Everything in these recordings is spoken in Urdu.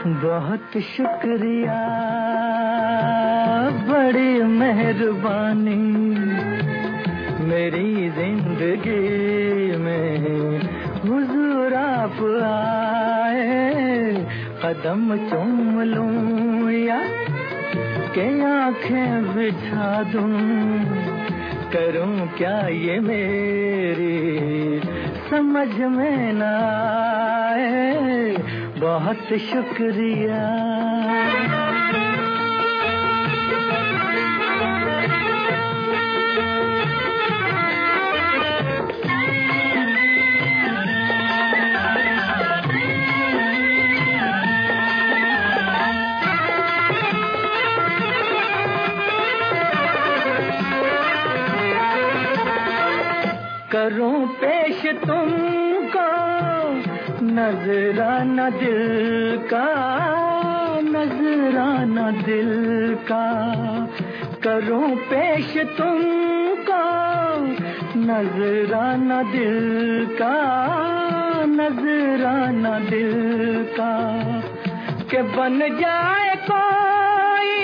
بہت شکریہ، بڑی مہربانی، میری زندگی میں حضور آپ آئے، قدم چوم لوں یا کہ آنکھیں بچھا دوں، کروں کیا یہ میری سمجھ میں نہ آئے، بہت شکریہ۔ کروں پیش تم کو نذرانہ دل کا، نذرانہ دل کا، کروں پیش تم کو نذرانہ دل کا، نذرانہ دل کا، کہ بن جائے کوئی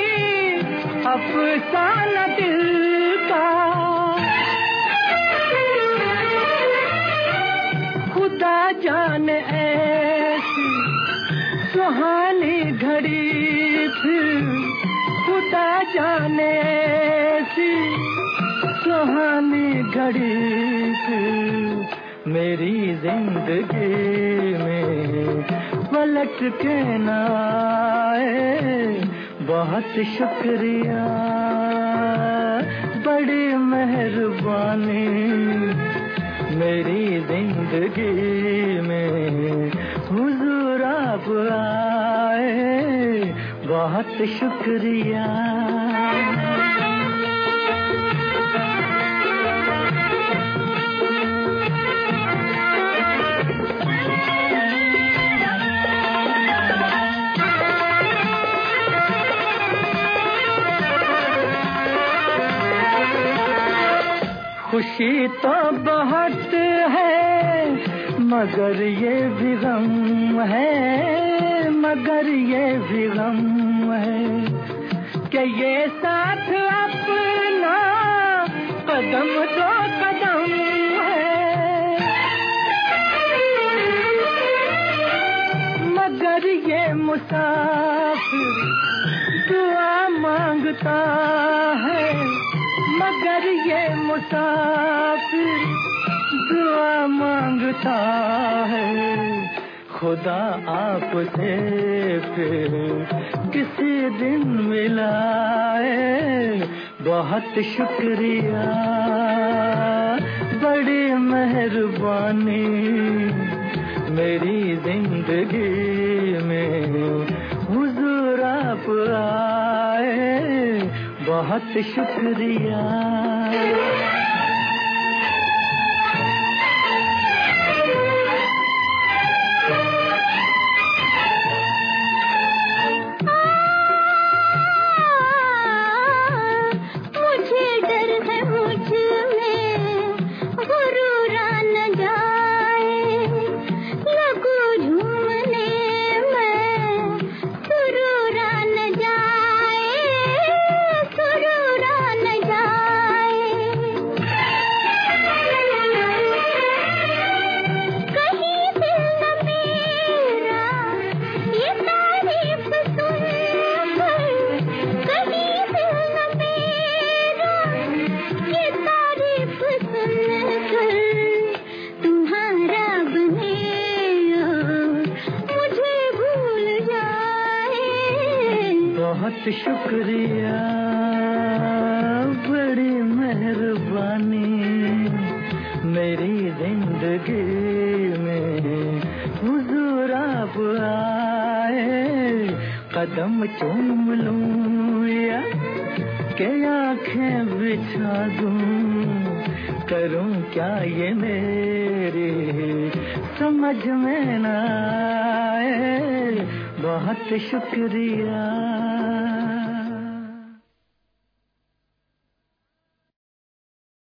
افسانہ دل کا، خدا جانے ایسی سہانی گھڑی پھر، خدا جانے ایسی سہانی گھڑی پھر، میری زندگی میں پلٹ کے نہ آئے، بہت شکریہ، بڑی مہربانی، میری زندگی میں حضور آپ آئے، بہت شکریہ۔ خوشی تو بہت ہے مگر یہ بھی غم ہے، مگر یہ بھی غم ہے، کہ یہ ساتھ اپنا قدم دو قدم ہے، مگر یہ مسافر دعا مانگتا ہے، مگر یہ مسافر دعا مانگتا ہے، خدا آپ سے پھر کسی دن ملائے، بہت شکریہ، بڑی مہربانی، میری زندگی میں حضور آپ آئے، بہت شکریہ۔ بہت شکریہ، بڑی مہربانی، میری زندگی میں حضور آپ آئے، قدم چوم لوں یا کہ آنکھیں بچھا دوں، کروں کیا یہ میری سمجھ میں نہ آئے، بہت شکریہ۔